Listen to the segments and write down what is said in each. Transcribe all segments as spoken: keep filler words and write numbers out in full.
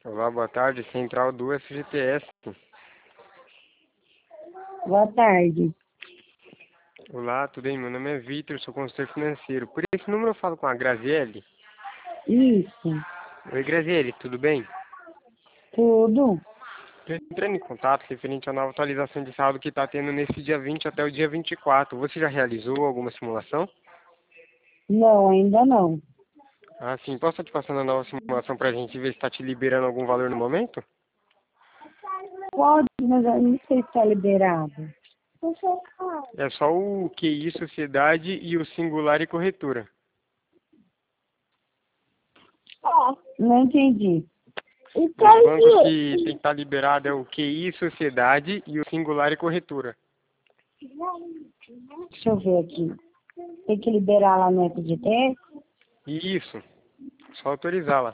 Olá, boa tarde. Central do F G T S. Boa tarde. Olá, tudo bem? Meu nome é Vitor, sou consultor financeiro. Por esse número eu falo com a Graziele. Isso. Oi, Graziele, tudo bem? Tudo? Estou entrando em contato referente à nova atualização de saldo que está tendo nesse dia vinte até o dia vinte e quatro. Você já realizou alguma simulação? Não, ainda não. Ah, sim. Posso estar te passando a nova simulação para a gente ver se está te liberando algum valor no momento? Pode, mas eu não sei se está liberado. É só o Q I, sociedade e o singular e corretora. Não entendi. Os bancos que tem que estar liberado é o Q I, sociedade e o singular e corretora. Deixa eu ver aqui. Tem que liberar lá no F G T S? Isso. Só autorizá-la.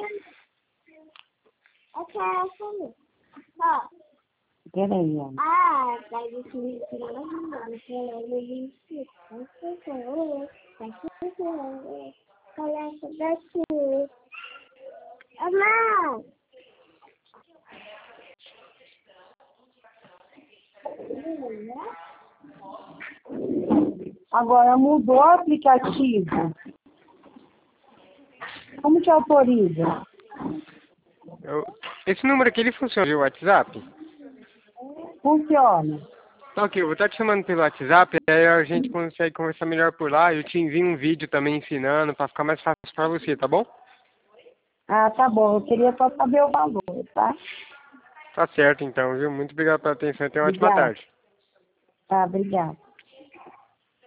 Peraí, ó. Ah, vai definir que ela não vai falar no vinte. Começa daqui. Amar. Agora mudou o aplicativo. Como que autoriza? Eu... Esse número aqui, ele funciona de WhatsApp? Funciona. Tá ok, eu vou estar te chamando pelo WhatsApp, aí a gente consegue conversar melhor por lá. Eu te envio um vídeo também ensinando, para ficar mais fácil para você, tá bom? Ah, tá bom. Eu queria só saber o valor, tá? Tá certo então, viu? Muito obrigado pela atenção e tenha uma ótima Obrigada. tarde. Tá, obrigada.